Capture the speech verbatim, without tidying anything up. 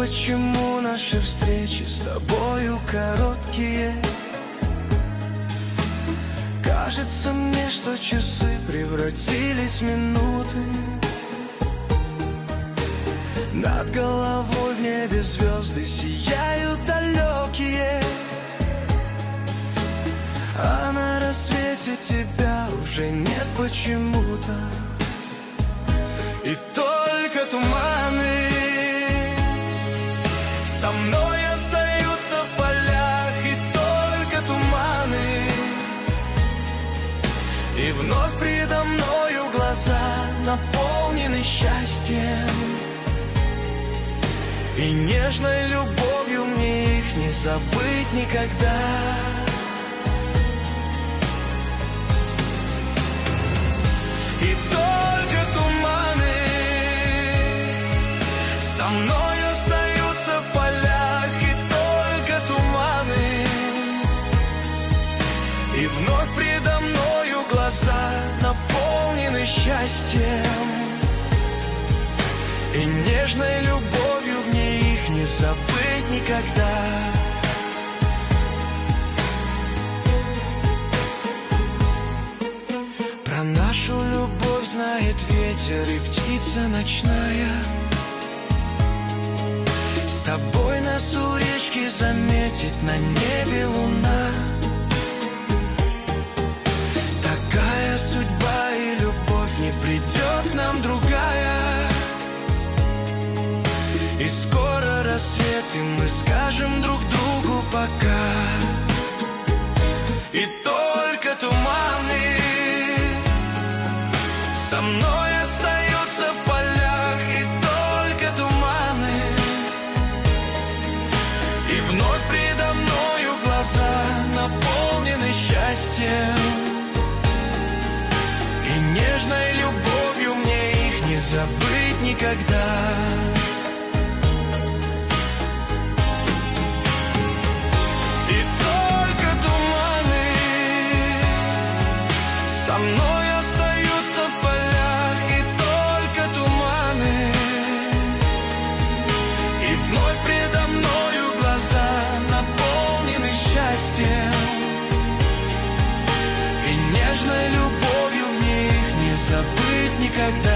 почему наши встречи с тобою короткие. Кажется мне, что часы превратились в минуты. Над головой в небе звезды сияют далекие, а на рассвете тебя уже нет почему-то. И только туманы со мной остаются в полях, и только туманы. И вновь предо мною глаза наполнены счастьем, и нежной любовью мне их не забыть никогда. И только туманы со мной остаются в полях, и только туманы. И вновь предо мною глаза наполнены счастьем, и нежной любовью мне их не забыть никогда. Про нашу любовь знает ветер и птица ночная. С тобой нас у речки заметит на небе луна. Такая судьба и любовь, не придет к нам другая. И скоро рассвет, и мы скажем друг другу пока. И только туманы со мной остаются в полях, и только туманы. И вновь предо мною глаза наполнены счастьем, и нежной любовью мне их не забыть никогда. Со мной остаются в полях, и только туманы. И вновь предо мною глаза наполнены счастьем, и нежной любовью мне их не забыть никогда.